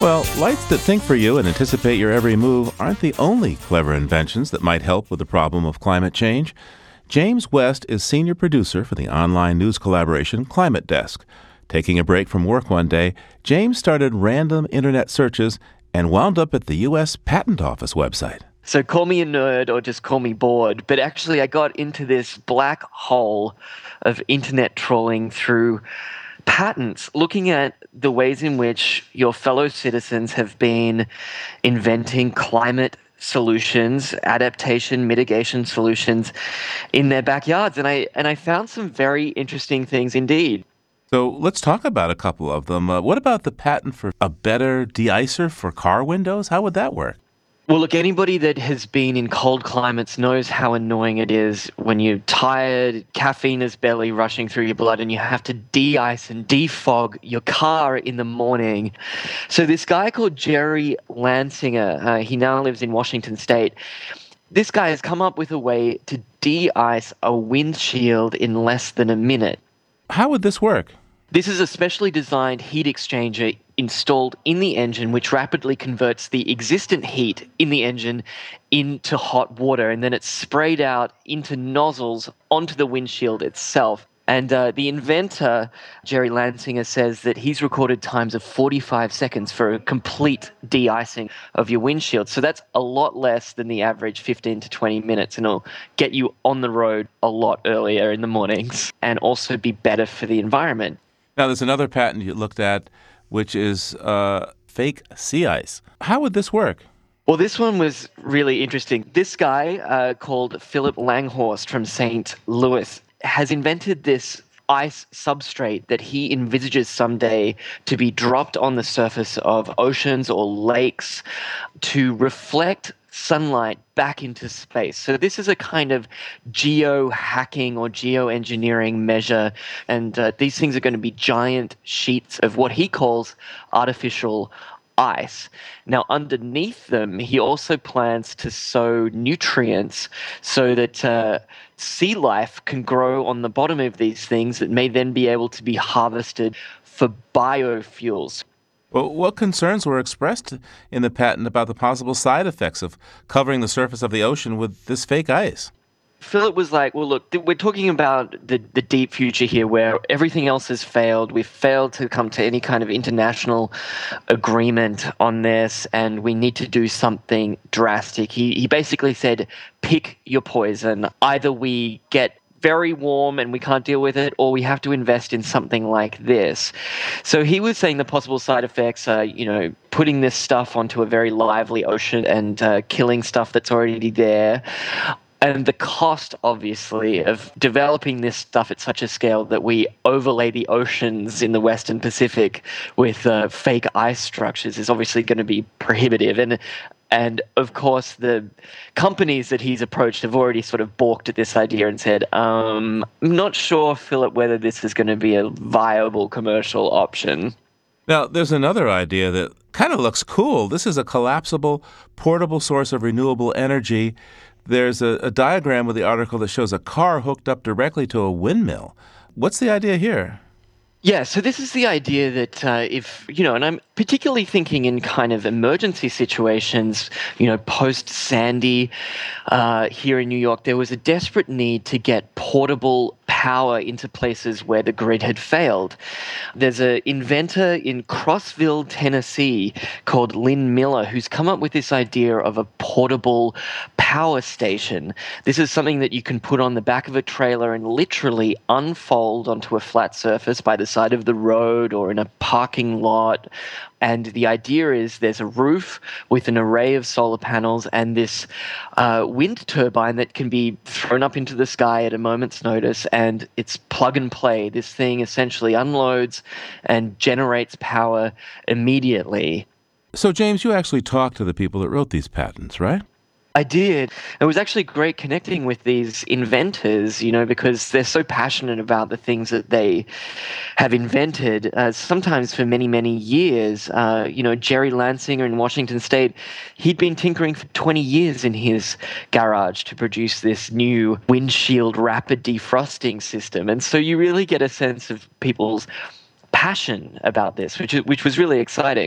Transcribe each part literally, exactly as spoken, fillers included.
Well, lights that think for you and anticipate your every move aren't the only clever inventions that might help with the problem of climate change. James West is senior producer for the online news collaboration Climate Desk. Taking a break from work one day, James started random internet searches and wound up at the U S Patent Office website. So call me a nerd or just call me bored, but actually I got into this black hole of internet trolling through patents, looking at the ways in which your fellow citizens have been inventing climate solutions, adaptation, mitigation solutions in their backyards. And I and I found some very interesting things indeed. So let's talk about a couple of them. Uh, what about the patent for a better de-icer for car windows? How would that work? Well, look, anybody that has been in cold climates knows how annoying it is when you're tired, caffeine is barely rushing through your blood, and you have to de-ice and defog your car in the morning. So this guy called Jerry Lansinger, uh, he now lives in Washington State. This guy has come up with a way to de-ice a windshield in less than a minute. How would this work? This is a specially designed heat exchanger installed in the engine, which rapidly converts the existent heat in the engine into hot water, and then it's sprayed out into nozzles onto the windshield itself. And uh, the inventor, Jerry Lansinger, says that he's recorded times of forty-five seconds for a complete de-icing of your windshield. So that's a lot less than the average fifteen to twenty minutes, and it'll get you on the road a lot earlier in the mornings and also be better for the environment. Now, there's another patent you looked at, which is uh, fake sea ice. How would this work? Well, this one was really interesting. This guy uh, called Philip Langhorst from Saint Louis has invented this ice substrate that he envisages someday to be dropped on the surface of oceans or lakes to reflect sunlight back into space. So this is a kind of geo-hacking or geoengineering measure, and uh, these things are going to be giant sheets of what he calls artificial ice. Now, underneath them, he also plans to sow nutrients so that uh, sea life can grow on the bottom of these things that may then be able to be harvested for biofuels. Well, what concerns were expressed in the patent about the possible side effects of covering the surface of the ocean with this fake ice? Philip was like, well, look, th- we're talking about the, the deep future here where everything else has failed. We've failed to come to any kind of international agreement on this, and we need to do something drastic. He, he basically said, pick your poison. Either we get very warm and we can't deal with it, or we have to invest in something like this. So he was saying the possible side effects are, you know, putting this stuff onto a very lively ocean and uh, killing stuff that's already there. And the cost, obviously, of developing this stuff at such a scale that we overlay the oceans in the Western Pacific with uh, fake ice structures is obviously going to be prohibitive. And And, of course, the companies that he's approached have already sort of balked at this idea and said, um, I'm not sure, Philip, whether this is going to be a viable commercial option. Now, there's another idea that kind of looks cool. This is a collapsible, portable source of renewable energy. There's a, a diagram with the article that shows a car hooked up directly to a windmill. What's the idea here? Yeah, so this is the idea that uh, if, you know, and I'm particularly thinking in kind of emergency situations, you know, post-Sandy uh, here in New York, there was a desperate need to get portable power into places where the grid had failed. There's an inventor in Crossville, Tennessee called Lynn Miller who's come up with this idea of a portable power station. This is something that you can put on the back of a trailer and literally unfold onto a flat surface by the side of the road or in a parking lot. And the idea is there's a roof with an array of solar panels and this uh, wind turbine that can be thrown up into the sky at a moment's notice, and it's plug and play. This thing essentially unloads and generates power immediately. So, James, you actually talked to the people that wrote these patents, right? I did. It was actually great connecting with these inventors, you know, because they're so passionate about the things that they have invented. Uh, sometimes for many, many years, uh, you know, Jerry Lansinger in Washington State, he'd been tinkering for twenty years in his garage to produce this new windshield rapid defrosting system. And so you really get a sense of people's passion about this, which which was really exciting.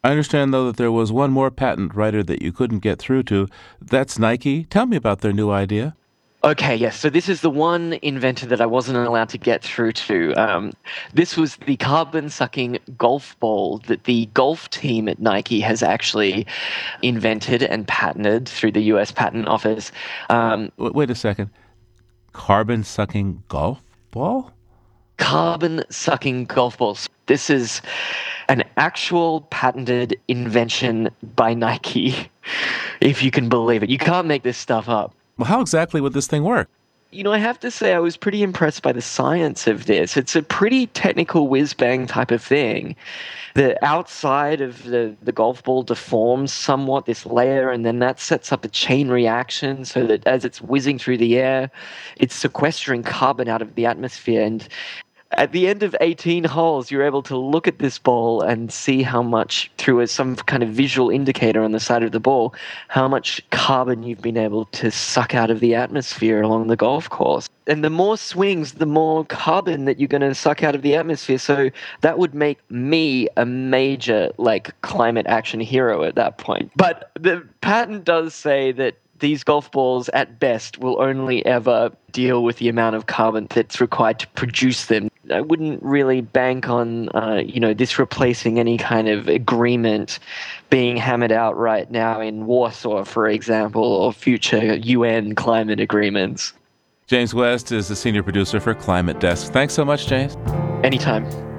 I understand, though, that there was one more patent writer that you couldn't get through to. That's Nike. Tell me about their new idea. Okay, yes. So this is the one inventor that I wasn't allowed to get through to. Um, this was the carbon-sucking golf ball that the golf team at Nike has actually invented and patented through the U S Patent Office. Um, W- Wait a second. Carbon-sucking golf ball? Carbon-sucking golf balls. This is an actual patented invention by Nike, if you can believe it. You can't make this stuff up. Well, how exactly would this thing work? You know, I have to say I was pretty impressed by the science of this. It's a pretty technical whiz-bang type of thing. The outside of the, the golf ball deforms somewhat, this layer, and then that sets up a chain reaction so that as it's whizzing through the air, it's sequestering carbon out of the atmosphere. And at the end of eighteen holes, you're able to look at this ball and see how much, through a, some kind of visual indicator on the side of the ball, how much carbon you've been able to suck out of the atmosphere along the golf course. And the more swings, the more carbon that you're going to suck out of the atmosphere. So that would make me a major, like, climate action hero at that point. But the patent does say that these golf balls, at best, will only ever deal with the amount of carbon that's required to produce them. I wouldn't really bank on, uh, you know, this replacing any kind of agreement being hammered out right now in Warsaw, for example, or future U N climate agreements. James West is the senior producer for Climate Desk. Thanks so much, James. Anytime.